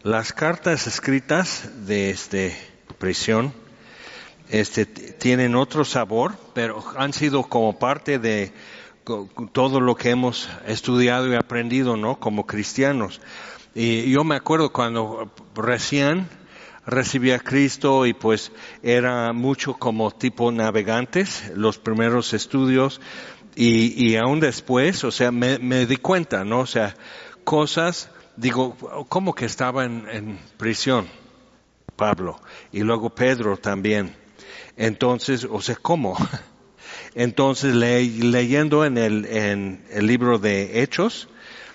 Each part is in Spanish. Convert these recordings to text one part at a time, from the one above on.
las cartas escritas de prisión, tienen otro sabor, pero han sido como parte de todo lo que hemos estudiado y aprendido, ¿no? Como cristianos. Y yo me acuerdo cuando recién recibí a Cristo y pues era mucho como tipo navegantes, los primeros estudios, y aún después, o sea, me di cuenta, ¿no? O sea, cosas, digo, ¿cómo que estaba en prisión Pablo? Y luego Pedro también. Entonces, o sea, ¿cómo? Entonces, leyendo en el libro de Hechos,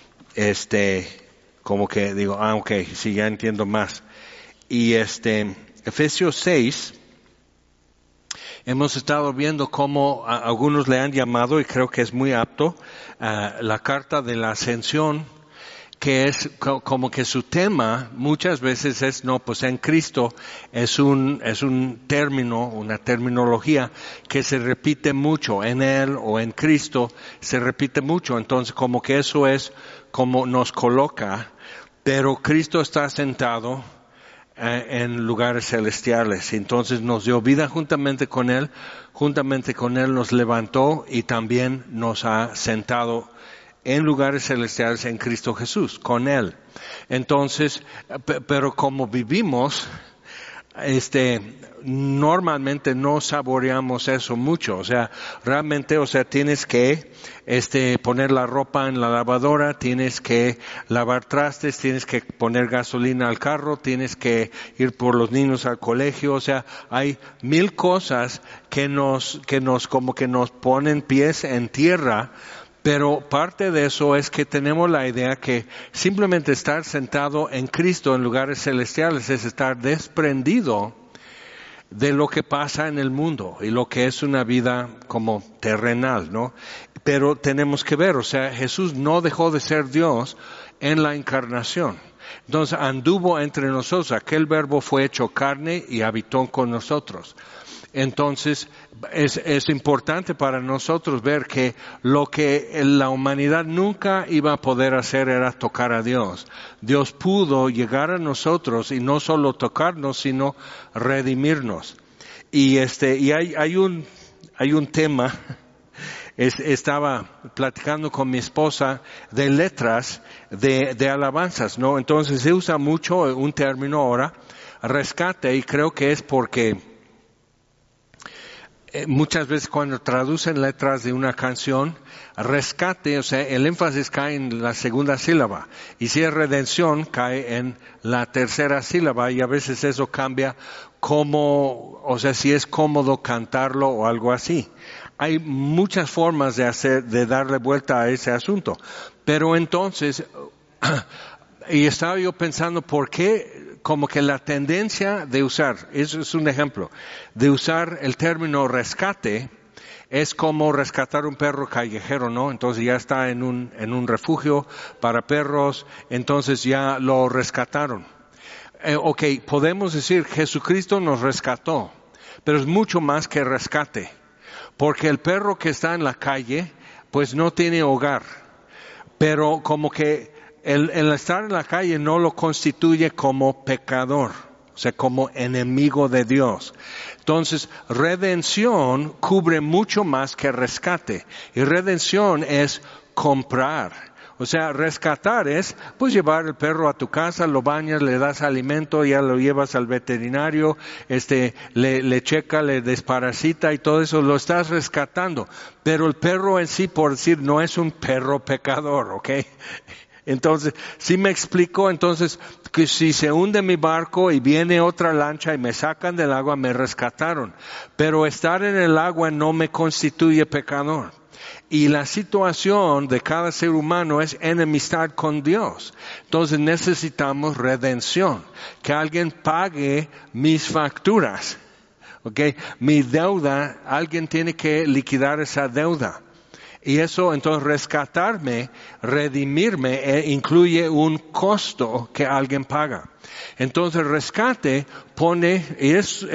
como que digo, ok, sí, ya entiendo más. Y Efesios 6, hemos estado viendo cómo algunos le han llamado, y creo que es muy apto, la carta de la ascensión, que es como que su tema muchas veces es, no, pues en Cristo es un término, una terminología que se repite mucho, en Él o en Cristo se repite mucho, entonces como que eso es como nos coloca, pero Cristo está sentado en lugares celestiales, entonces nos dio vida juntamente con Él nos levantó y también nos ha sentado en lugares celestiales en Cristo Jesús, con Él. Entonces, pero como vivimos, normalmente no saboreamos eso mucho, o sea, realmente, o sea, tienes que, poner la ropa en la lavadora, tienes que lavar trastes, tienes que poner gasolina al carro, tienes que ir por los niños al colegio, o sea, hay 1000 cosas que nos como que nos ponen pies en tierra. Pero parte de eso es que tenemos la idea que simplemente estar sentado en Cristo en lugares celestiales es estar desprendido de lo que pasa en el mundo y lo que es una vida como terrenal, ¿no? Pero tenemos que ver, o sea, Jesús no dejó de ser Dios en la encarnación. Entonces anduvo entre nosotros, aquel verbo fue hecho carne y habitó con nosotros. Entonces, es importante para nosotros ver que lo que la humanidad nunca iba a poder hacer era tocar a Dios. Dios pudo llegar a nosotros y no solo tocarnos, sino redimirnos. Y hay un tema, estaba platicando con mi esposa de letras de alabanzas, ¿no? Entonces se usa mucho un término ahora, rescate, y creo que es porque muchas veces cuando traducen letras de una canción, rescate, o sea, el énfasis cae en la segunda sílaba. Y si es redención, cae en la tercera sílaba. Y a veces eso cambia como, o sea, si es cómodo cantarlo o algo así. Hay muchas formas de darle vuelta a ese asunto. Pero entonces, y estaba yo pensando, ¿por qué? Como que la tendencia de usar, eso es un ejemplo, de usar el término rescate, es como rescatar un perro callejero, ¿no? Entonces ya está en un refugio para perros, entonces ya lo rescataron. Ok, podemos decir Jesucristo nos rescató, pero es mucho más que rescate, porque el perro que está en la calle, pues no tiene hogar, pero como que el estar en la calle no lo constituye como pecador, o sea, como enemigo de Dios. Entonces, redención cubre mucho más que rescate. Y redención es comprar. O sea, rescatar es, pues llevar el perro a tu casa, lo bañas, le das alimento, ya lo llevas al veterinario, le checa, le desparasita y todo eso, lo estás rescatando. Pero el perro en sí, por decir, no es un perro pecador, ¿ok? Entonces, si me explico, entonces, que si se hunde mi barco y viene otra lancha y me sacan del agua, me rescataron. Pero estar en el agua no me constituye pecador. Y la situación de cada ser humano es enemistad con Dios. Entonces necesitamos redención. Que alguien pague mis facturas. ¿Ok? Mi deuda, alguien tiene que liquidar esa deuda. Y eso, entonces, rescatarme, redimirme, incluye un costo que alguien paga. Entonces, rescate pone, y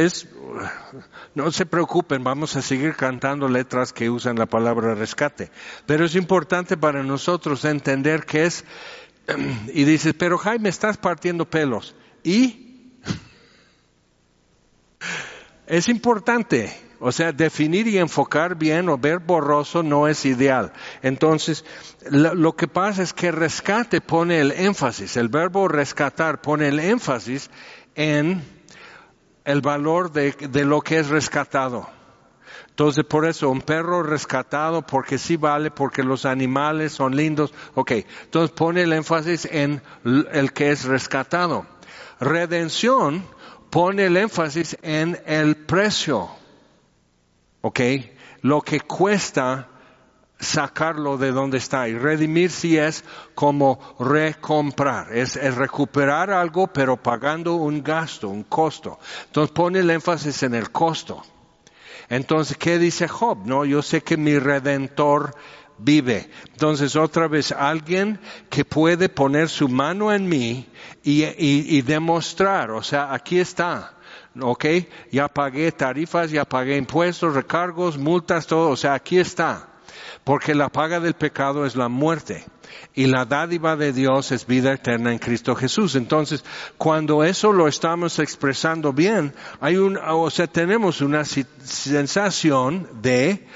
no se preocupen, vamos a seguir cantando letras que usan la palabra rescate. Pero es importante para nosotros entender que es Y dices, pero Jaime, estás partiendo pelos. ¿Y? Es importante. O sea, definir y enfocar bien o ver borroso no es ideal. Entonces, lo que pasa es que rescate pone el énfasis, el verbo rescatar pone el énfasis en el valor de lo que es rescatado. Entonces, por eso, un perro rescatado porque sí vale, porque los animales son lindos. Ok, entonces pone el énfasis en el que es rescatado. Redención pone el énfasis en el precio. ¿Ok? Lo que cuesta sacarlo de donde está. Y redimir sí es como recomprar. Es recuperar algo, pero pagando un gasto, un costo. Entonces pone el énfasis en el costo. Entonces, ¿qué dice Job? No, yo sé que mi Redentor vive. Entonces, otra vez, alguien que puede poner su mano en mí y demostrar. O sea, aquí está. ¿Ok? Ya pagué tarifas, ya pagué impuestos, recargos, multas, todo. O sea, aquí está. Porque la paga del pecado es la muerte. Y la dádiva de Dios es vida eterna en Cristo Jesús. Entonces, cuando eso lo estamos expresando bien, tenemos una sensación de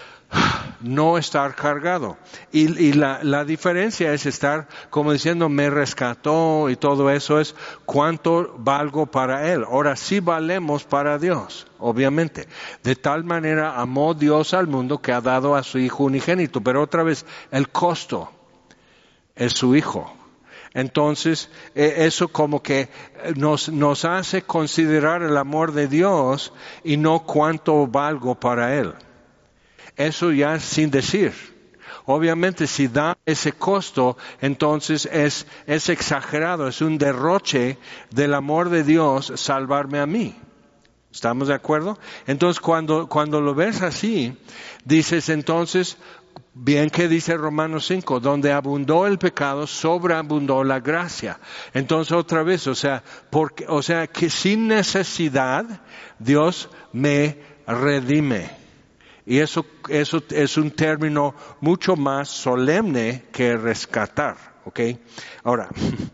no estar cargado. Y la diferencia es estar como diciendo, me rescató y todo eso es cuánto valgo para Él. Ahora sí valemos para Dios, obviamente. De tal manera amó Dios al mundo que ha dado a su Hijo unigénito. Pero otra vez, el costo es su Hijo. Entonces, eso como que nos hace considerar el amor de Dios y no cuánto valgo para Él. Eso ya sin decir. Obviamente si da ese costo, entonces es exagerado, es un derroche del amor de Dios salvarme a mí. ¿Estamos de acuerdo? Entonces cuando lo ves así, dices entonces, bien que dice Romanos 5, donde abundó el pecado, sobreabundó la gracia. Entonces otra vez, o sea que sin necesidad Dios me redime. Y eso es un término mucho más solemne que rescatar, ¿ok? Ahora,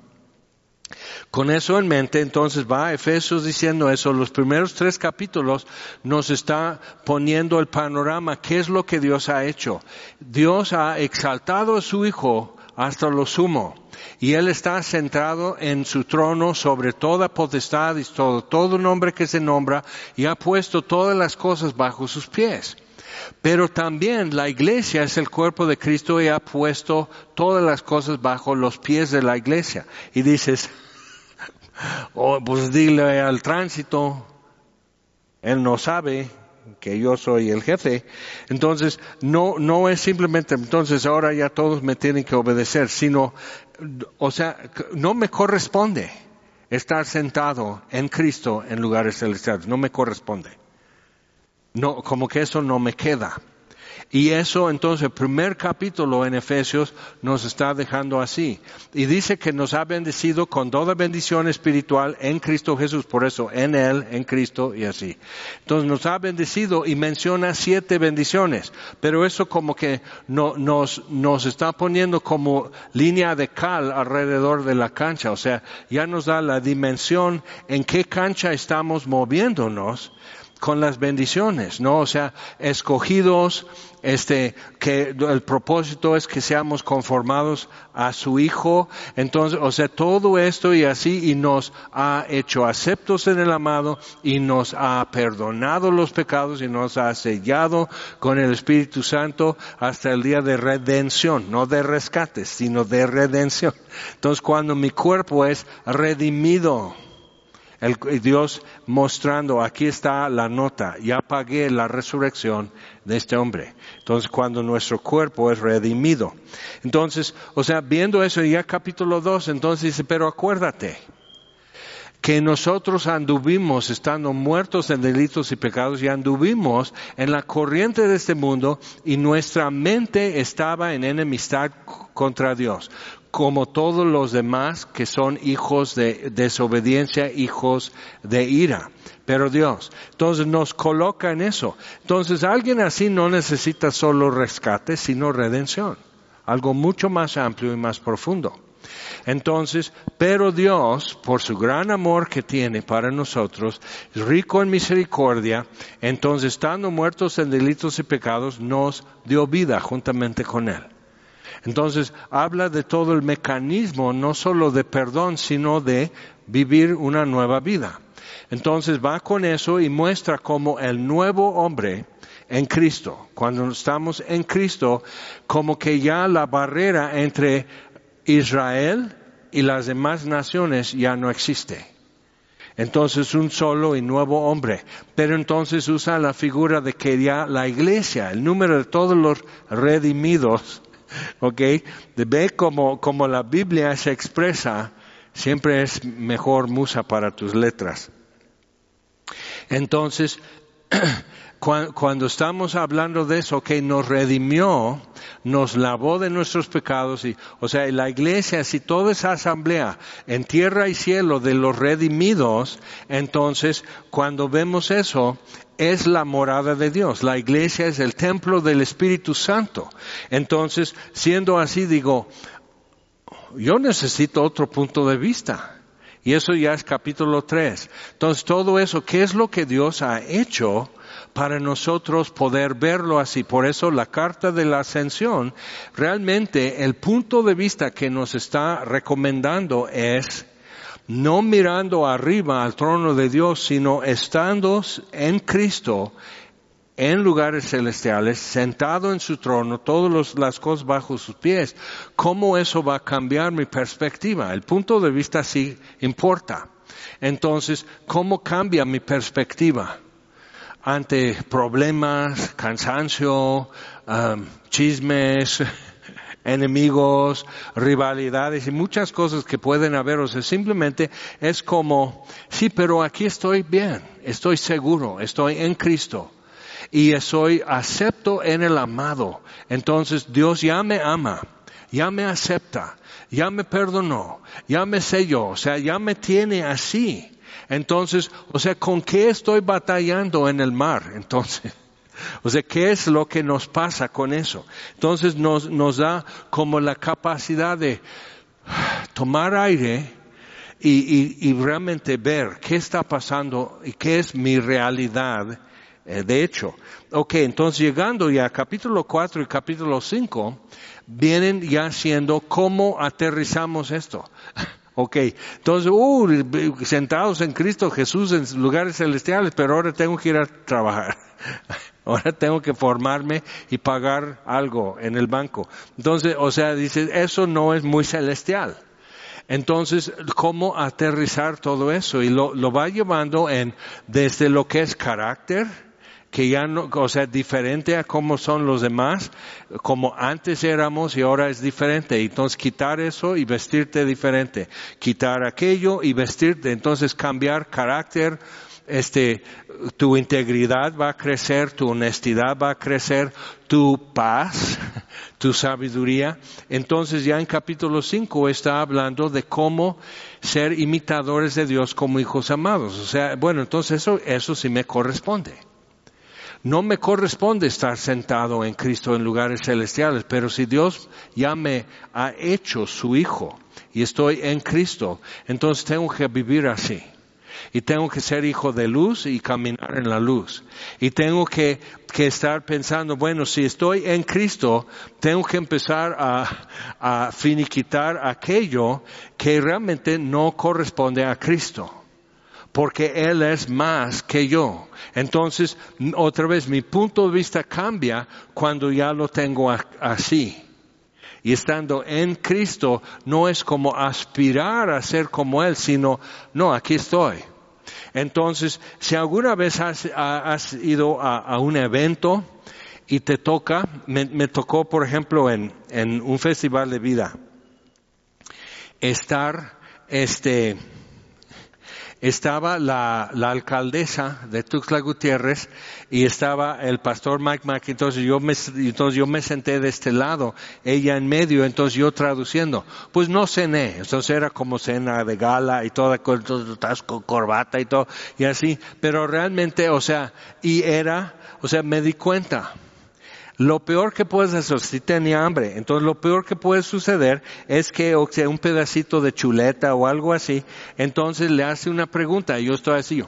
con eso en mente, entonces va a Efesios diciendo eso. Los primeros 3 capítulos nos está poniendo el panorama, qué es lo que Dios ha hecho. Dios ha exaltado a su Hijo hasta lo sumo. Y Él está centrado en su trono sobre toda potestad y todo nombre que se nombra, y ha puesto todas las cosas bajo sus pies. Pero también la iglesia es el cuerpo de Cristo y ha puesto todas las cosas bajo los pies de la iglesia. Y dices, pues dile al tránsito, él no sabe que yo soy el jefe. Entonces, no es simplemente, entonces ahora ya todos me tienen que obedecer, sino, no me corresponde estar sentado en Cristo en lugares celestiales, no me corresponde. No, como que eso no me queda. Y eso entonces el primer capítulo en Efesios nos está dejando así. Y dice que nos ha bendecido con toda bendición espiritual en Cristo Jesús. Por eso en Él, en Cristo y así. Entonces nos ha bendecido y menciona 7 bendiciones. Pero eso como que nos está poniendo como línea de cal alrededor de la cancha. O sea, ya nos da la dimensión en qué cancha estamos moviéndonos con las bendiciones, ¿no? O sea, escogidos, que el propósito es que seamos conformados a su Hijo. Entonces, o sea, todo esto y así, y nos ha hecho aceptos en el amado, y nos ha perdonado los pecados, y nos ha sellado con el Espíritu Santo hasta el día de redención, no de rescate, sino de redención. Entonces, cuando mi cuerpo es redimido, Dios mostrando, aquí está la nota, ya pagué la resurrección de este hombre. Entonces, cuando nuestro cuerpo es redimido. Entonces, o sea, viendo eso ya capítulo 2, entonces dice, pero acuérdate que nosotros anduvimos estando muertos en delitos y pecados, y anduvimos en la corriente de este mundo, y nuestra mente estaba en enemistad contra Dios, como todos los demás que son hijos de desobediencia, hijos de ira. Pero Dios, entonces nos coloca en eso. Entonces alguien así no necesita solo rescate, sino redención. Algo mucho más amplio y más profundo. Entonces, pero Dios, por su gran amor que tiene para nosotros, rico en misericordia, entonces estando muertos en delitos y pecados, nos dio vida juntamente con Él. Entonces, habla de todo el mecanismo, no solo de perdón, sino de vivir una nueva vida. Entonces, va con eso y muestra cómo el nuevo hombre en Cristo, cuando estamos en Cristo, como que ya la barrera entre Israel y las demás naciones ya no existe. Entonces un solo y nuevo hombre. Pero entonces usa la figura de que ya la iglesia, el número de todos los redimidos, ¿ok? Ve como la Biblia se expresa, siempre es mejor musa para tus letras. Entonces, cuando estamos hablando de eso, que nos redimió, nos lavó de nuestros pecados, la iglesia, si toda esa asamblea en tierra y cielo de los redimidos, entonces cuando vemos eso, es la morada de Dios. La iglesia es el templo del Espíritu Santo. Entonces, siendo así, digo, yo necesito otro punto de vista. Y eso ya es capítulo 3. Entonces, todo eso, ¿qué es lo que Dios ha hecho para nosotros poder verlo así? Por eso la carta de la ascensión, realmente el punto de vista que nos está recomendando es no mirando arriba al trono de Dios, sino estando en Cristo, en lugares celestiales, sentado en su trono, todas las cosas bajo sus pies. ¿Cómo eso va a cambiar mi perspectiva? El punto de vista sí importa. Entonces, ¿cómo cambia mi perspectiva ante problemas, cansancio, chismes, enemigos, rivalidades y muchas cosas que pueden haber? O sea, simplemente es como, sí, pero aquí estoy bien, estoy seguro, estoy en Cristo. Y soy acepto en el amado. Entonces Dios ya me ama, ya me acepta, ya me perdonó, ya me selló, o sea, ya me tiene así. Entonces, ¿con qué estoy batallando en el mar? Entonces, ¿qué es lo que nos pasa con eso? Entonces nos da como la capacidad de tomar aire y realmente ver qué está pasando y qué es mi realidad. De hecho, entonces llegando ya a capítulo 4 y capítulo 5, vienen ya siendo cómo aterrizamos esto. Entonces, sentados en Cristo Jesús en lugares celestiales, pero ahora tengo que ir a trabajar. Ahora tengo que formarme y pagar algo en el banco. Entonces, dice, eso no es muy celestial. Entonces, ¿cómo aterrizar todo eso? Y lo va llevando desde lo que es carácter, que ya no, diferente a cómo son los demás, como antes éramos y ahora es diferente. Entonces quitar eso y vestirte diferente. Quitar aquello y vestirte. Entonces cambiar carácter, tu integridad va a crecer, tu honestidad va a crecer, tu paz, tu sabiduría. Entonces ya en capítulo 5 está hablando de cómo ser imitadores de Dios como hijos amados. Entonces eso sí me corresponde. No me corresponde estar sentado en Cristo en lugares celestiales, pero si Dios ya me ha hecho su hijo y estoy en Cristo, entonces tengo que vivir así. Y tengo que ser hijo de luz y caminar en la luz. Y tengo que estar pensando, si estoy en Cristo, tengo que empezar a finiquitar aquello que realmente no corresponde a Cristo. Porque Él es más que yo. Entonces, otra vez, mi punto de vista cambia cuando ya lo tengo así. Y estando en Cristo, no es como aspirar a ser como Él, sino, no, aquí estoy. Entonces, si alguna vez has ido a un evento y te toca, me tocó, por ejemplo, en un festival de vida, estaba la alcaldesa de Tuxtla Gutiérrez y estaba el pastor Mike McIntosh. Entonces yo me senté de este lado, ella en medio, entonces yo traduciendo. Pues no cené, entonces era como cena de gala y toda con corbata y todo, y así. Pero realmente, me di cuenta. Lo peor que puedes hacer, si tenía hambre, entonces lo peor que puede suceder es que, o sea, un pedacito de chuleta o algo así, entonces le hace una pregunta y yo estoy así.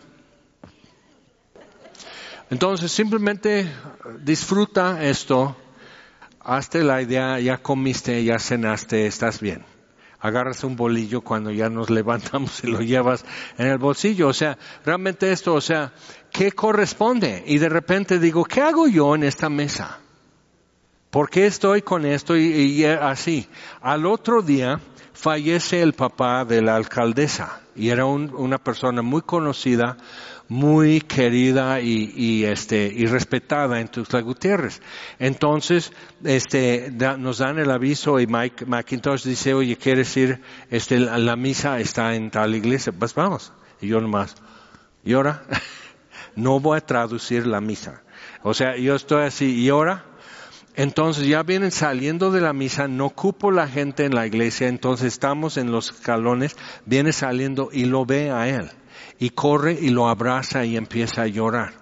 Entonces simplemente disfruta esto, hazte la idea, ya comiste, ya cenaste, estás bien. Agarras un bolillo cuando ya nos levantamos y lo llevas en el bolsillo. O sea, realmente esto, o sea, ¿qué corresponde? Y de repente digo, ¿qué hago yo en esta mesa? ¿Por qué estoy con esto y así? Al otro día fallece el papá de la alcaldesa y era una persona muy conocida, muy querida y respetada en Tuxtla Gutiérrez. Entonces, nos dan el aviso y Mike McIntosh dice, oye, ¿quieres ir? La misa está en tal iglesia. Pues vamos. Y yo nomás, ¿y ahora? No voy a traducir la misa. O sea, yo estoy así, ¿y ahora? Entonces ya vienen saliendo de la misa, no cupo la gente en la iglesia, entonces estamos en los escalones, viene saliendo y lo ve a él. Y corre y lo abraza y empieza a llorar.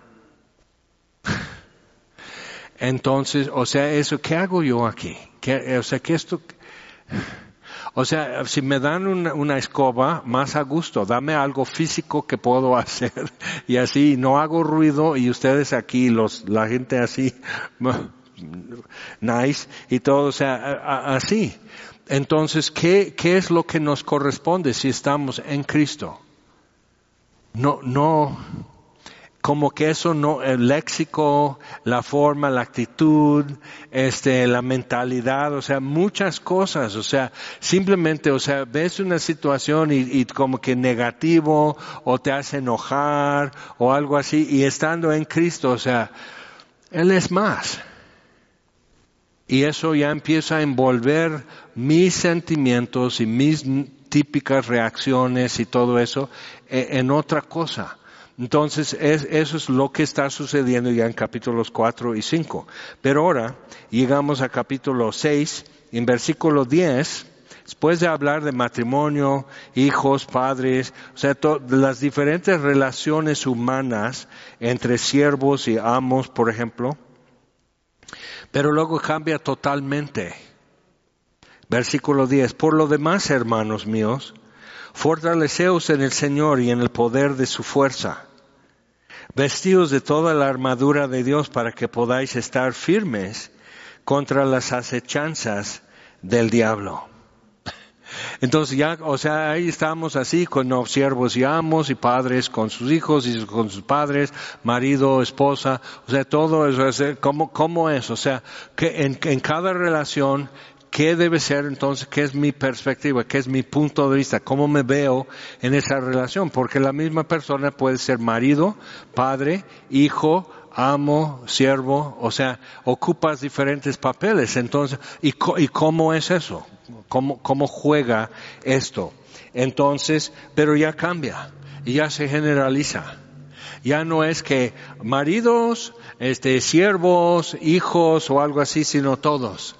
Entonces, o sea, eso, ¿qué hago yo aquí? O sea, si me dan una escoba, más a gusto, dame algo físico que puedo hacer. Y así, no hago ruido y ustedes aquí, la gente así, nice y todo, o sea, así. Entonces, ¿qué es lo que nos corresponde si estamos en Cristo? No, como que eso no, el léxico, la forma, la actitud, la mentalidad, o sea, muchas cosas, o sea, simplemente, o sea, ves una situación y como que negativo, o te hace enojar, o algo así, y estando en Cristo, o sea, Él es más. Y eso ya empieza a envolver mis sentimientos y mis típicas reacciones y todo eso en otra cosa. Entonces, eso es lo que está sucediendo ya en capítulos 4 y 5. Pero ahora llegamos a capítulo 6, en versículo 10, después de hablar de matrimonio, hijos, padres, o sea, las diferentes relaciones humanas entre siervos y amos, por ejemplo. Pero luego cambia totalmente. Versículo 10. Por lo demás, hermanos míos, fortaleceos en el Señor y en el poder de su fuerza. Vestíos de toda la armadura de Dios para que podáis estar firmes contra las acechanzas del diablo. Entonces ya, o sea, ahí estamos así con los siervos y amos y padres con sus hijos y con sus padres, marido, esposa, o sea, todo eso, ¿cómo es? O sea, que en cada relación, ¿qué debe ser entonces? ¿Qué es mi perspectiva? ¿Qué es mi punto de vista? ¿Cómo me veo en esa relación? Porque la misma persona puede ser marido, padre, hijo, amo, siervo, o sea, ocupas diferentes papeles. Entonces, ¿y cómo es eso? ¿Cómo juega esto? Entonces, pero ya cambia y ya se generaliza. Ya no es que maridos, siervos, hijos o algo así, sino todos.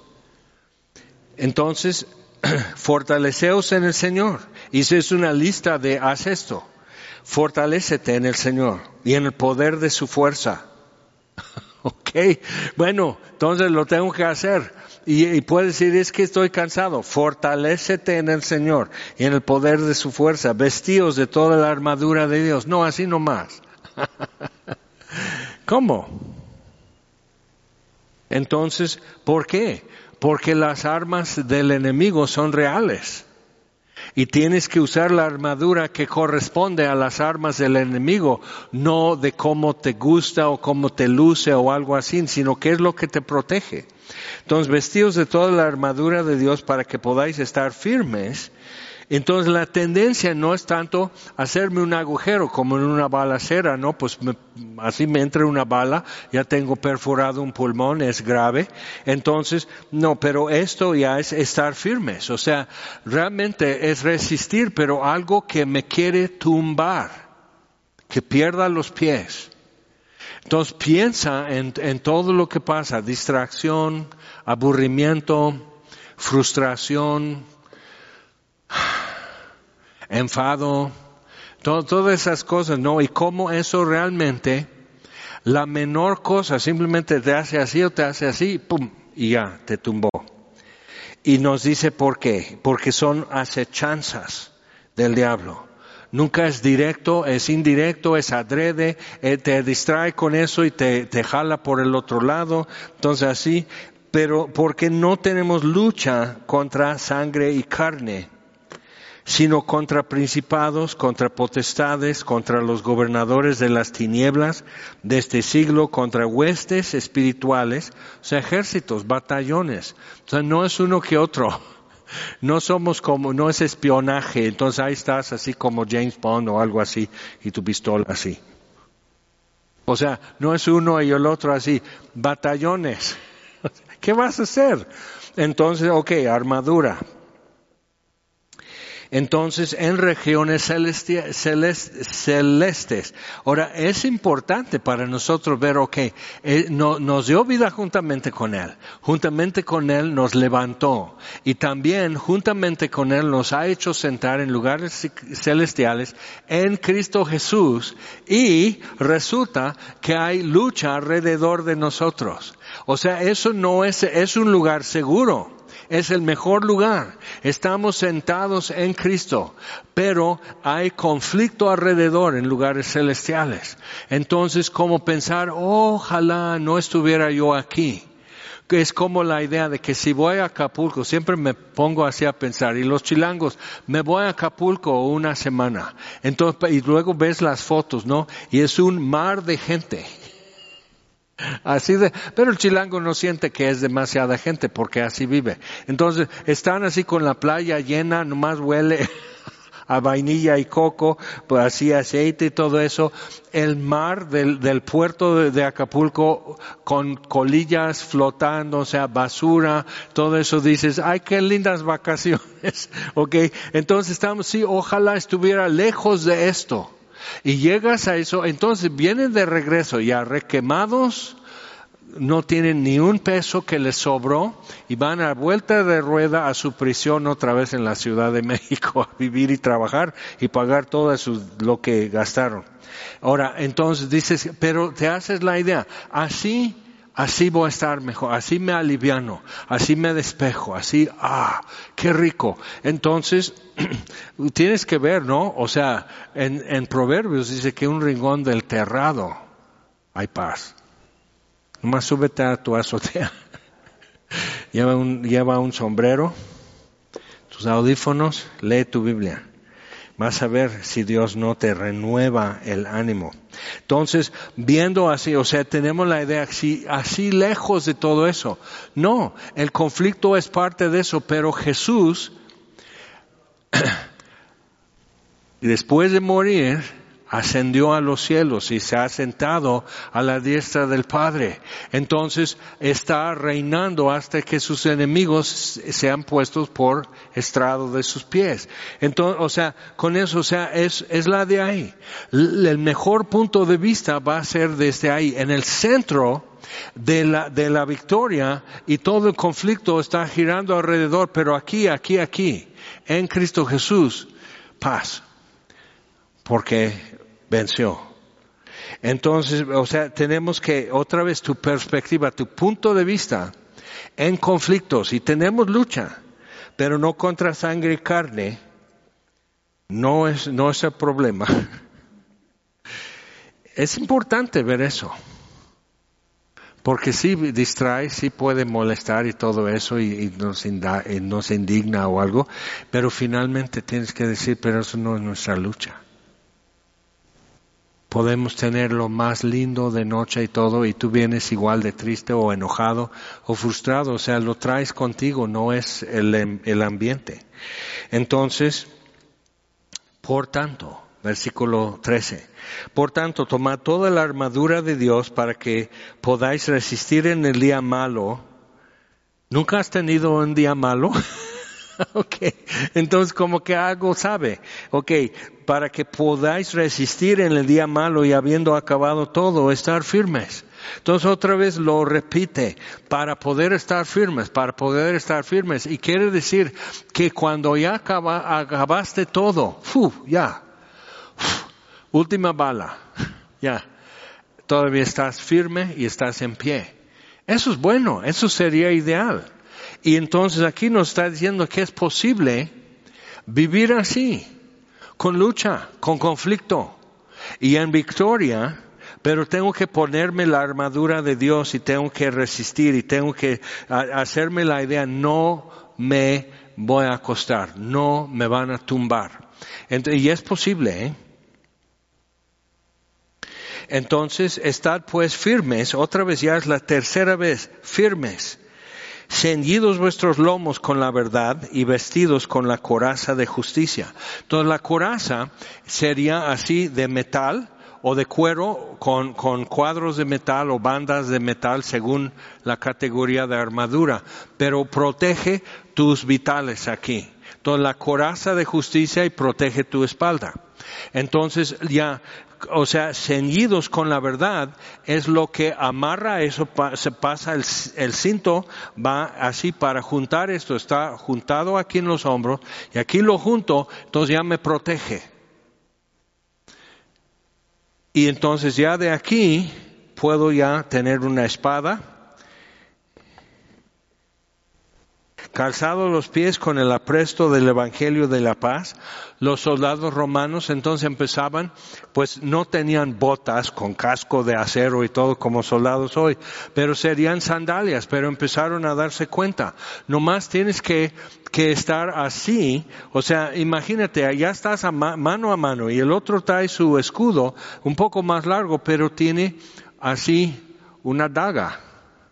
Entonces, fortaleceos en el Señor. Y si es una lista de haz esto. Fortalécete en el Señor y en el poder de su fuerza. Ok, bueno, entonces lo tengo que hacer. Y puedes decir, es que estoy cansado. Fortalécete en el Señor y en el poder de su fuerza. Vestíos de toda la armadura de Dios. No, así nomás. ¿Cómo? Entonces, ¿por qué? Porque las armas del enemigo son reales. Y tienes que usar la armadura que corresponde a las armas del enemigo, no de cómo te gusta o cómo te luce o algo así, sino qué es lo que te protege. Entonces, vestíos de toda la armadura de Dios para que podáis estar firmes. Entonces, la tendencia no es tanto hacerme un agujero como en una balacera, ¿no? Pues así me entra una bala, ya tengo perforado un pulmón, es grave. Entonces, no, pero esto ya es estar firmes. O sea, realmente es resistir, pero algo que me quiere tumbar, que pierda los pies. Entonces, piensa en todo lo que pasa, distracción, aburrimiento, frustración, enfado, todas esas cosas, ¿no? Y cómo eso realmente La menor cosa simplemente te hace así o te hace así, pum, y ya, te tumbó. Y nos dice por qué, porque son acechanzas del diablo. Nunca es directo, es indirecto, es adrede, te distrae con eso y te jala por el otro lado, entonces así, pero porque no tenemos lucha contra sangre y carne, sino contra principados, contra potestades, contra los gobernadores de las tinieblas de este siglo, contra huestes espirituales, o sea, ejércitos, batallones, o sea, no es uno que otro. No somos como, no es espionaje, entonces ahí estás así como James Bond o algo así y tu pistola así. O sea, no es uno y el otro así, batallones. ¿Qué vas a hacer? Entonces, armadura. Entonces, en regiones celestes. Ahora, es importante para nosotros ver, nos dio vida juntamente con Él. Juntamente con Él nos levantó. Y también, juntamente con Él, nos ha hecho sentar en lugares celestiales en Cristo Jesús. Y resulta que hay lucha alrededor de nosotros. O sea, eso no es un lugar seguro. Es el mejor lugar. Estamos sentados en Cristo, pero hay conflicto alrededor en lugares celestiales. Entonces, como pensar, ojalá no estuviera yo aquí. Que es como la idea de que si voy a Acapulco, siempre me pongo así a pensar, y los chilangos, me voy a Acapulco una semana. Entonces, y luego ves las fotos, ¿no? Y es un mar de gente. Pero el chilango no siente que es demasiada gente porque así vive. Entonces, están así con la playa llena, nomás huele a vainilla y coco, pues así aceite y todo eso. El mar del puerto de Acapulco con colillas flotando, o sea, basura, todo eso dices, ay, qué lindas vacaciones, Entonces ojalá estuviera lejos de esto. Y llegas a eso, entonces vienen de regreso ya requemados, no tienen ni un peso que les sobró y van a vuelta de rueda a su prisión otra vez en la Ciudad de México a vivir y trabajar y pagar todo lo que gastaron. Ahora, entonces dices, pero te haces la idea, así voy a estar mejor, así me aliviano, así me despejo, así, qué rico. Entonces, tienes que ver, ¿no? O sea, en Proverbios dice que un rincón del terrado hay paz. Nomás súbete a tu azotea, lleva un sombrero, tus audífonos, lee tu Biblia. Vas a ver si Dios no te renueva el ánimo. Entonces, viendo así, o sea, tenemos la idea, así lejos de todo eso. No, el conflicto es parte de eso, pero Jesús, después de morir, ascendió a los cielos y se ha sentado a la diestra del Padre. Entonces está reinando hasta que sus enemigos sean puestos por estrado de sus pies. Entonces, o sea, con eso, o sea, es la de ahí. El mejor punto de vista va a ser desde ahí, en el centro de la victoria, y todo el conflicto está girando alrededor, pero aquí, en Cristo Jesús, paz. Porque venció. Entonces, o sea, tenemos que, otra vez, tu perspectiva, tu punto de vista en conflictos, y tenemos lucha, pero no contra sangre y carne, no es el problema. Es importante ver eso. Porque sí distrae, sí puede molestar y todo eso y nos indigna o algo, pero finalmente tienes que decir, pero eso no es nuestra lucha. Podemos tener lo más lindo de noche y todo, y tú vienes igual de triste o enojado o frustrado, o sea, lo traes contigo, no es el ambiente. Entonces, por tanto, versículo 13, por tanto, tomad toda la armadura de Dios para que podáis resistir en el día malo. ¿Nunca has tenido un día malo? Entonces como que algo sabe. Para que podáis resistir en el día malo y habiendo acabado todo, estar firmes. Entonces otra vez lo repite, para poder estar firmes. Y quiere decir que cuando ya acabaste todo, última bala, ya. todavía estás firme y estás en pie. Eso es bueno, eso sería ideal. Y entonces aquí nos está diciendo que es posible vivir así, con lucha, con conflicto y en victoria, pero tengo que ponerme la armadura de Dios y tengo que resistir y tengo que hacerme la idea, no me voy a acostar, no me van a tumbar. Y es posible, ¿eh? Entonces, estad pues firmes, otra vez ya es la tercera vez, firmes, ceñidos vuestros lomos con la verdad y vestidos con la coraza de justicia. Entonces la coraza sería así de metal o de cuero con cuadros de metal o bandas de metal según la categoría de armadura, pero protege tus vitales aquí. Entonces la coraza de justicia y protege tu espalda. Entonces ya, o sea, ceñidos con la verdad es lo que amarra eso, se pasa el cinto, va así para juntar esto, está juntado aquí en los hombros y aquí lo junto, entonces ya me protege. Y entonces ya de aquí puedo ya tener una espada, calzado los pies con el apresto del Evangelio de la paz. Los soldados romanos entonces empezaban, pues no tenían botas con casco de acero y todo como soldados hoy, pero serían sandalias, pero empezaron a darse cuenta. Nomás tienes que estar así, o sea, imagínate, allá estás mano a mano y el otro trae su escudo un poco más largo, pero tiene así una daga.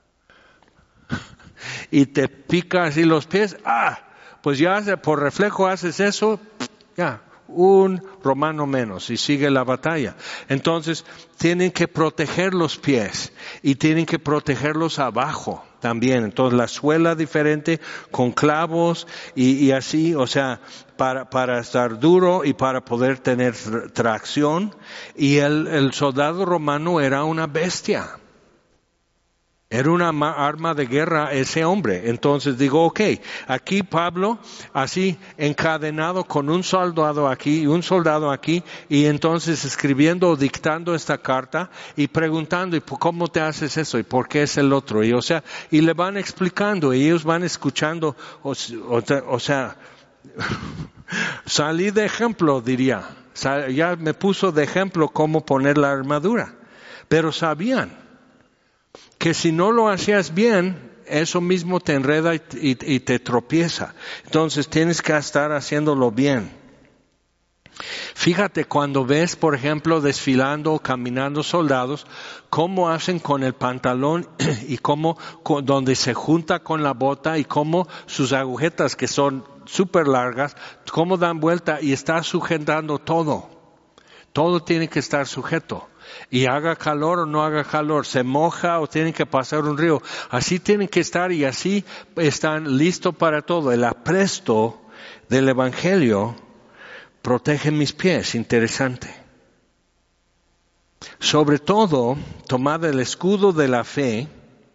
Y te pica así los pies, pues ya por reflejo haces eso, ya, un romano menos y sigue la batalla. Entonces, tienen que proteger los pies y tienen que protegerlos abajo también. Entonces, la suela diferente con clavos y así, o sea, para estar duro y para poder tener tracción. Y el soldado romano era una bestia. Era una arma de guerra ese hombre. Entonces digo, okay, aquí Pablo así encadenado con un soldado aquí y un soldado aquí y entonces escribiendo o dictando esta carta y preguntando, ¿y cómo te haces eso? ¿Y por qué es el otro? Y o sea, y le van explicando y ellos van escuchando, o sea, salí de ejemplo, diría. Ya me puso de ejemplo cómo poner la armadura. Pero sabían que si no lo hacías bien, eso mismo te enreda y te tropieza. Entonces tienes que estar haciéndolo bien. Fíjate cuando ves, por ejemplo, desfilando o caminando soldados, cómo hacen con el pantalón y cómo donde se junta con la bota y cómo sus agujetas que son súper largas, cómo dan vuelta y está sujetando todo. Todo tiene que estar sujeto. Y haga calor o no haga calor, se moja o tienen que pasar un río. Así tienen que estar y así están listos para todo. El apresto del Evangelio protege mis pies. Interesante. Sobre todo, tomad el escudo de la fe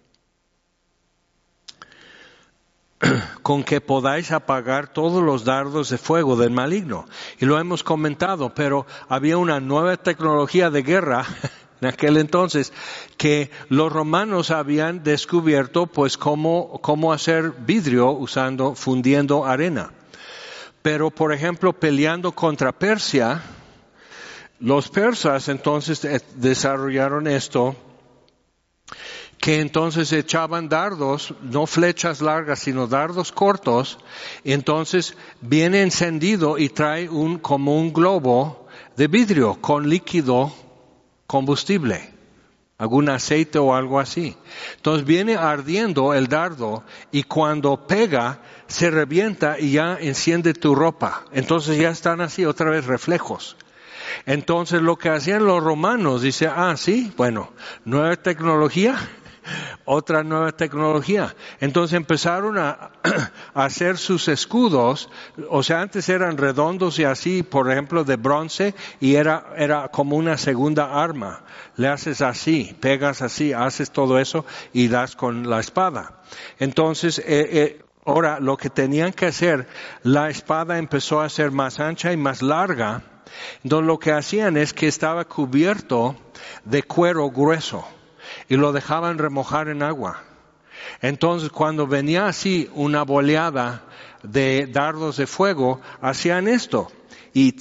con que podáis apagar todos los dardos de fuego del maligno. Y lo hemos comentado, pero había una nueva tecnología de guerra en aquel entonces que los romanos habían descubierto, pues cómo hacer vidrio fundiendo arena. Pero, por ejemplo, peleando contra Persia, los persas entonces desarrollaron esto, que entonces echaban dardos, no flechas largas, sino dardos cortos, y entonces viene encendido y trae como un globo de vidrio con líquido combustible, algún aceite o algo así. Entonces viene ardiendo el dardo y cuando pega se revienta y ya enciende tu ropa. Entonces ya están así otra vez reflejos. Entonces lo que hacían los romanos, dice, sí, bueno, nueva tecnología. Otra nueva tecnología. Entonces empezaron a hacer sus escudos, o sea, antes eran redondos y así, por ejemplo, de bronce, y era como una segunda arma. Le haces así, pegas así, haces todo eso y das con la espada. Entonces, ahora lo que tenían que hacer, la espada empezó a ser más ancha y más larga. Entonces lo que hacían es que estaba cubierto de cuero grueso y lo dejaban remojar en agua. Entonces, cuando venía así una boleada de dardos de fuego, hacían esto y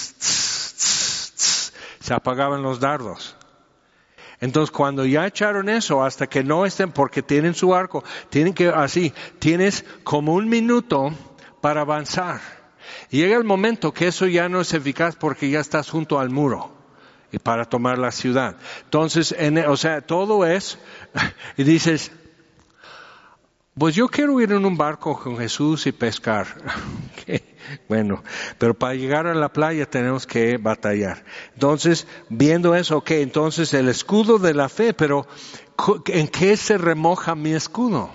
se apagaban los dardos. Entonces, cuando ya echaron eso, hasta que no estén, porque tienen su arco, tienen que así, tienes como 1 minuto para avanzar. Y llega el momento que eso ya no es eficaz porque ya estás junto al muro y para tomar la ciudad. Entonces, todo es, y dices, pues yo quiero ir en un barco con Jesús y pescar. Bueno, pero para llegar a la playa tenemos que batallar. Entonces, viendo eso, entonces el escudo de la fe, pero ¿en qué se remoja mi escudo?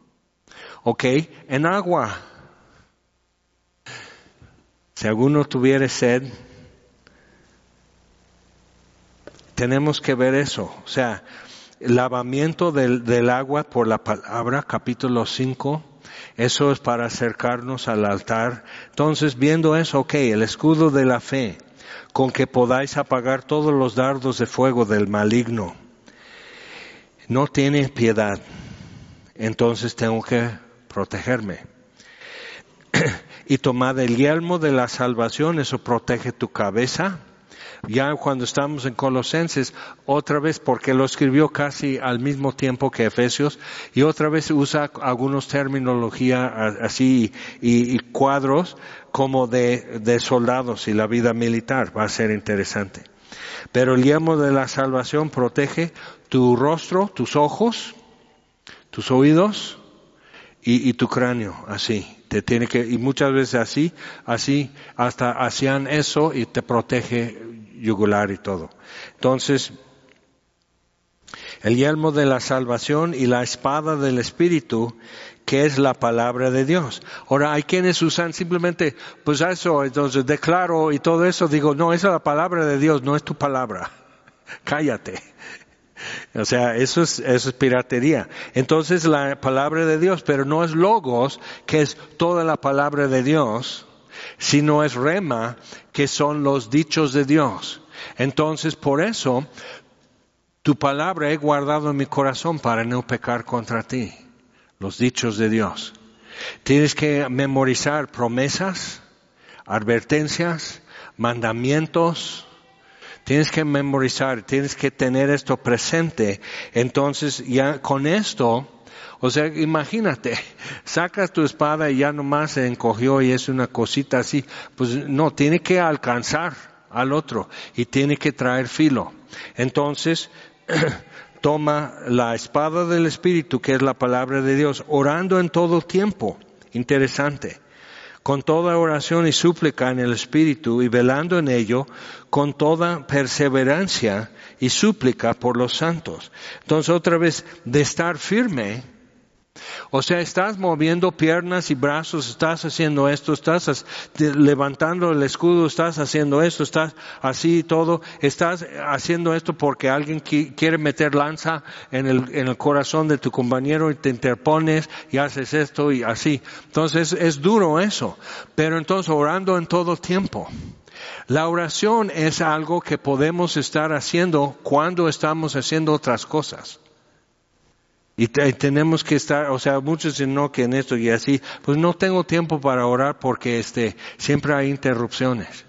En agua. Si alguno tuviere sed, tenemos que ver eso. O sea, lavamiento del agua por la palabra, capítulo 5, eso es para acercarnos al altar. Entonces, viendo eso, el escudo de la fe, con que podáis apagar todos los dardos de fuego del maligno. No tiene piedad, entonces tengo que protegerme. Y tomad el yelmo de la salvación, eso protege tu cabeza. Ya cuando estamos en Colosenses, otra vez, porque lo escribió casi al mismo tiempo que Efesios, y otra vez usa algunos terminología así y cuadros como de soldados y la vida militar. Va a ser interesante. Pero el yelmo de la salvación protege tu rostro, tus ojos, tus oídos y tu cráneo, así. Te tiene que, y muchas veces así, hasta hacían eso y te protege yugular y todo. Entonces, el yelmo de la salvación y la espada del Espíritu, que es la palabra de Dios. Ahora, hay quienes usan simplemente, pues eso, entonces declaro y todo eso, digo, no, esa es la palabra de Dios, no es tu palabra. Cállate. O sea, eso es piratería. Entonces la palabra de Dios, pero no es logos, que es toda la palabra de Dios, sino es rema, que son los dichos de Dios. Entonces, por eso, tu palabra he guardado en mi corazón para no pecar contra ti. Los dichos de Dios. Tienes que memorizar promesas, advertencias, mandamientos. Tienes que memorizar, tienes que tener esto presente. Entonces ya con esto, o sea, imagínate, sacas tu espada y ya nomás se encogió y es una cosita así. Pues no, tiene que alcanzar al otro y tiene que traer filo. Entonces, toma la espada del Espíritu, que es la palabra de Dios, orando en todo tiempo. Interesante. Con toda oración y súplica en el Espíritu y velando en ello, con toda perseverancia y súplica por los santos. Entonces, otra vez, de estar firme, o sea, estás moviendo piernas y brazos, estás haciendo esto, estás levantando el escudo, estás haciendo esto, estás así todo, estás haciendo esto porque alguien quiere meter lanza en el corazón de tu compañero y te interpones y haces esto y así. Entonces es duro eso, pero entonces orando en todo tiempo. La oración es algo que podemos estar haciendo cuando estamos haciendo otras cosas. Y tenemos que estar, o sea, muchos dicen no, que en esto y así, pues no tengo tiempo para orar porque siempre hay interrupciones.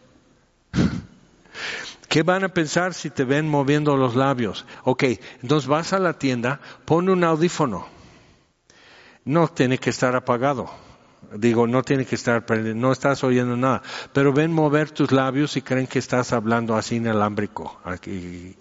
¿Qué van a pensar si te ven moviendo los labios? Entonces vas a la tienda, pon un audífono. No tiene que estar apagado. Digo, no tiene que estar prendido, no estás oyendo nada. Pero ven mover tus labios y creen que estás hablando así inalámbrico. Aquí,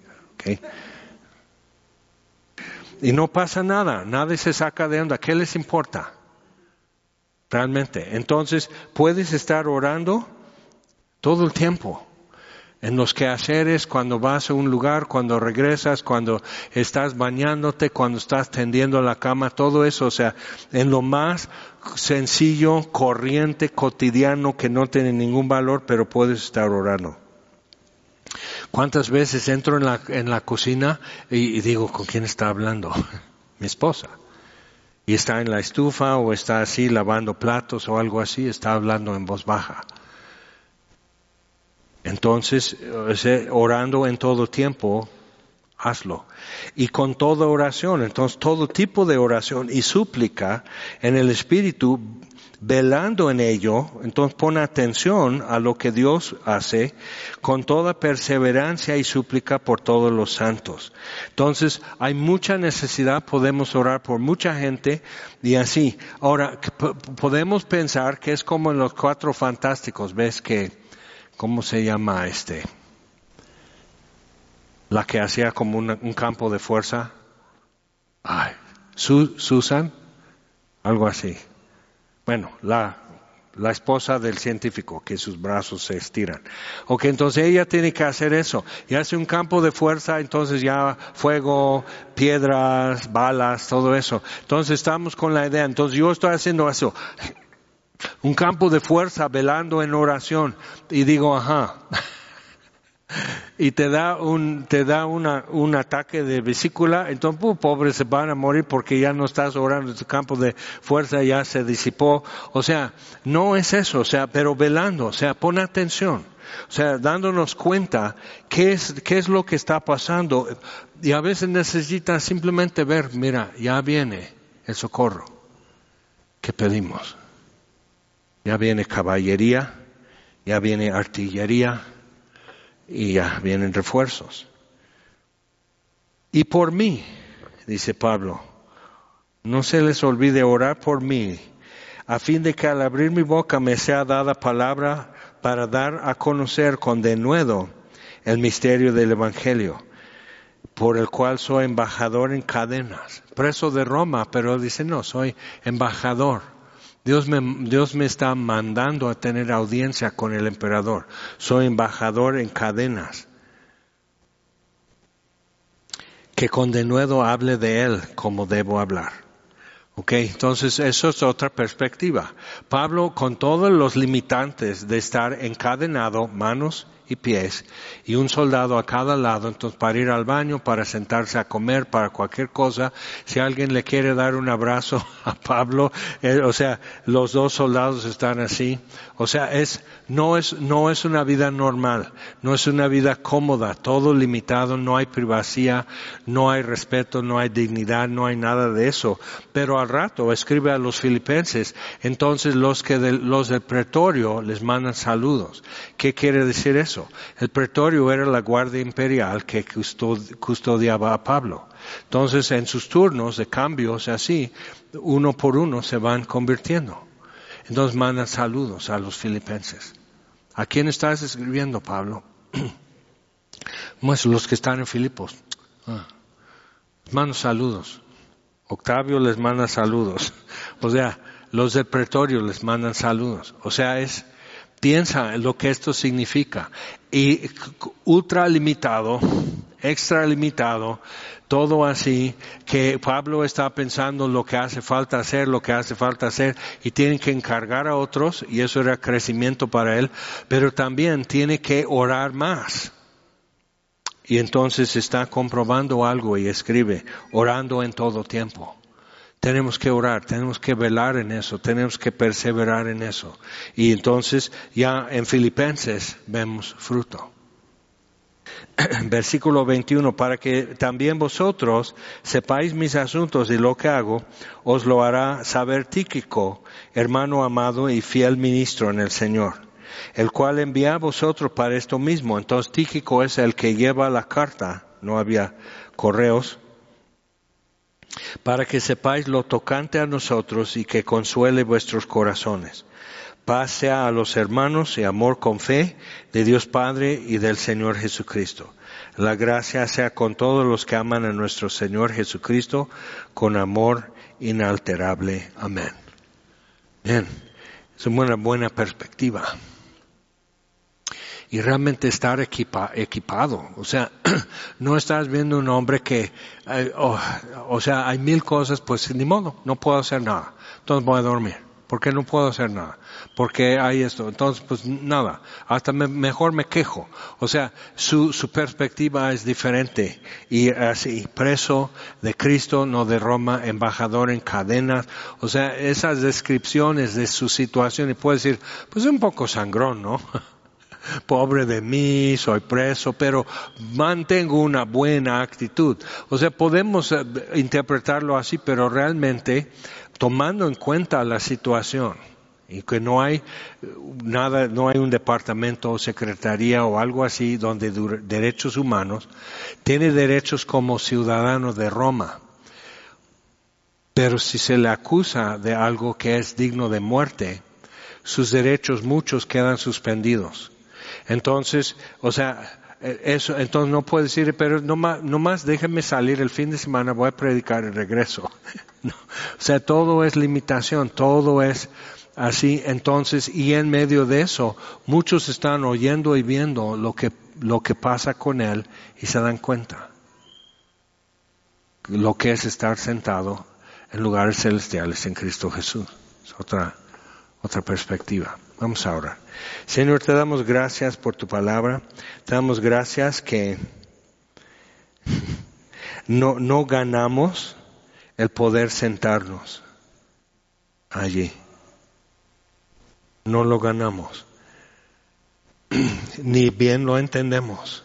Y no pasa nada, nadie se saca de onda. ¿Qué les importa? Realmente. Entonces, puedes estar orando todo el tiempo. En los quehaceres, cuando vas a un lugar, cuando regresas, cuando estás bañándote, cuando estás tendiendo la cama, todo eso, o sea, en lo más sencillo, corriente, cotidiano, que no tiene ningún valor, pero puedes estar orando. ¿Cuántas veces entro en la cocina y digo, ¿con quién está hablando? Mi esposa. Y está en la estufa o está así lavando platos o algo así, está hablando en voz baja. Entonces, orando en todo tiempo, hazlo. Y con toda oración, entonces todo tipo de oración y súplica en el Espíritu, velando en ello, entonces pon atención a lo que Dios hace con toda perseverancia y súplica por todos los santos. Entonces hay mucha necesidad, podemos orar por mucha gente y así. Ahora, podemos pensar que es como en los Cuatro Fantásticos, ¿ves que, cómo se llama la que hacía como un campo de fuerza? Ay, Susan, algo así. Bueno, la esposa del científico, que sus brazos se estiran. Ok, entonces ella tiene que hacer eso. Y hace un campo de fuerza, entonces ya fuego, piedras, balas, todo eso. Entonces estamos con la idea. Entonces yo estoy haciendo eso. Un campo de fuerza, velando en oración. Y digo, ajá. Y te da un ataque de vesícula, entonces, pobres se van a morir porque ya no estás orando, tu campo de fuerza ya se disipó. O sea, no es eso, o sea, pero velando, o sea, pon atención. O sea, dándonos cuenta qué es lo que está pasando. Y a veces necesitas simplemente ver, mira, ya viene el socorro que pedimos. Ya viene caballería, ya viene artillería, y ya vienen refuerzos. Y por mí, dice Pablo, no se les olvide orar por mí, a fin de que al abrir mi boca me sea dada palabra para dar a conocer con denuedo el misterio del Evangelio, por el cual soy embajador en cadenas, preso de Roma, pero dice no, soy embajador. Dios me está mandando a tener audiencia con el emperador. Soy embajador en cadenas. Que con denuedo hable de él como debo hablar. Ok, entonces eso es otra perspectiva. Pablo, con todos los limitantes de estar encadenado, manos y pies, y un soldado a cada lado, entonces para ir al baño, para sentarse a comer, para cualquier cosa, si alguien le quiere dar un abrazo a Pablo, o sea, los dos soldados están así, o sea, no es una vida normal, no es una vida cómoda, todo limitado, no hay privacidad, no hay respeto, no hay dignidad, no hay nada de eso, pero al rato escribe a los filipenses, entonces los del pretorio les mandan saludos. ¿Qué quiere decir eso? El pretorio era la guardia imperial que custodiaba a Pablo. Entonces, en sus turnos de cambios así, uno por uno se van convirtiendo. Entonces mandan saludos a los filipenses. ¿A quién estás escribiendo, Pablo? Pues los que están en Filipos. Mando saludos. Octavio les manda saludos. O sea, los del pretorio les mandan saludos. O sea, piensa en lo que esto significa. Y ultra limitado, extra limitado, todo así, que Pablo está pensando lo que hace falta hacer, y tienen que encargar a otros, y eso era crecimiento para él, pero también tiene que orar más. Y entonces está comprobando algo y escribe, orando en todo tiempo. Tenemos que orar, tenemos que velar en eso, tenemos que perseverar en eso. Y entonces ya en Filipenses vemos fruto. Versículo 21, para que también vosotros sepáis mis asuntos y lo que hago, os lo hará saber Tíquico, hermano amado y fiel ministro en el Señor, el cual envía a vosotros para esto mismo. Entonces Tíquico es el que lleva la carta, no había correos, para que sepáis lo tocante a nosotros y que consuele vuestros corazones. Paz sea a los hermanos y amor con fe de Dios Padre y del Señor Jesucristo. La gracia sea con todos los que aman a nuestro Señor Jesucristo con amor inalterable. Amén. Bien, es una buena perspectiva. Y realmente estar equipado. O sea, no estás viendo un hombre que, o sea, hay mil cosas, pues ni modo, no puedo hacer nada. Entonces voy a dormir. ¿Por qué no puedo hacer nada? Porque hay esto. Entonces, pues nada. Hasta mejor me quejo. O sea, su perspectiva es diferente. Y así, preso de Cristo, no de Roma, embajador en cadenas. O sea, esas descripciones de su situación, y puede decir, pues un poco sangrón, ¿no? pobre de mí, soy preso, pero mantengo una buena actitud. O sea, podemos interpretarlo así, pero realmente tomando en cuenta la situación y que no hay nada, no hay un departamento o secretaría o algo así donde derechos humanos tiene derechos como ciudadano de Roma. Pero si se le acusa de algo que es digno de muerte, sus derechos muchos quedan suspendidos. Entonces, o sea, eso, entonces no puede decir, pero no más déjeme salir el fin de semana, voy a predicar y regreso. No. O sea, todo es limitación, todo es así. Entonces, y en medio de eso, muchos están oyendo y viendo lo que pasa con él y se dan cuenta. Lo que es estar sentado en lugares celestiales en Cristo Jesús. Es otra perspectiva. Vamos a orar. Señor, te damos gracias por tu palabra. Te damos gracias que no ganamos el poder sentarnos allí. No lo ganamos. Ni bien lo entendemos.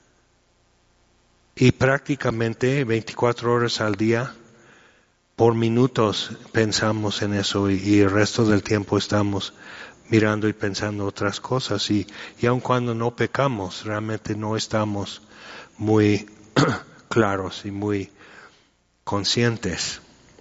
Y prácticamente 24 horas al día, por minutos pensamos en eso y el resto del tiempo estamos mirando y pensando otras cosas y aun cuando no pecamos, realmente no estamos muy claros y muy conscientes.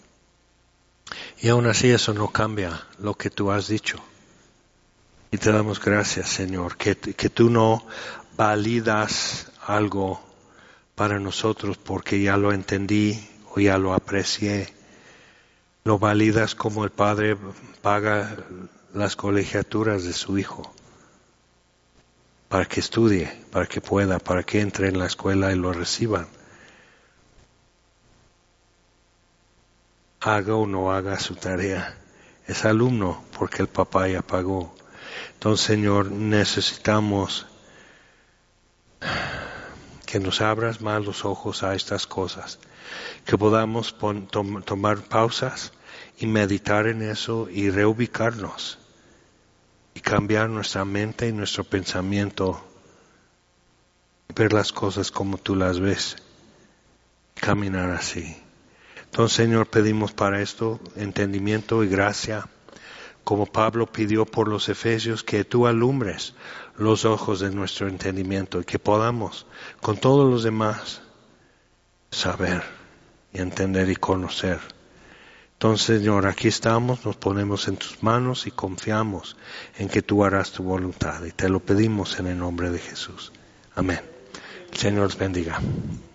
Y aún así eso no cambia lo que tú has dicho. Y te damos gracias, Señor, que tú no validas algo para nosotros porque ya lo entendí o ya lo aprecié. Lo validas como el Padre paga las colegiaturas de su Hijo para que estudie, para que pueda, para que entre en la escuela y lo reciban. Haga o no haga su tarea. Es alumno porque el papá ya pagó. Entonces, Señor, necesitamos que nos abras más los ojos a estas cosas, que podamos tomar pausas y meditar en eso y reubicarnos y cambiar nuestra mente y nuestro pensamiento, ver las cosas como tú las ves, caminar así. Entonces, Señor, pedimos para esto entendimiento y gracia, como Pablo pidió por los Efesios, que tú alumbres los ojos de nuestro entendimiento y que podamos, con todos los demás, saber y entender y conocer. Entonces, Señor, aquí estamos, nos ponemos en tus manos y confiamos en que tú harás tu voluntad. Y te lo pedimos en el nombre de Jesús. Amén. El Señor os bendiga.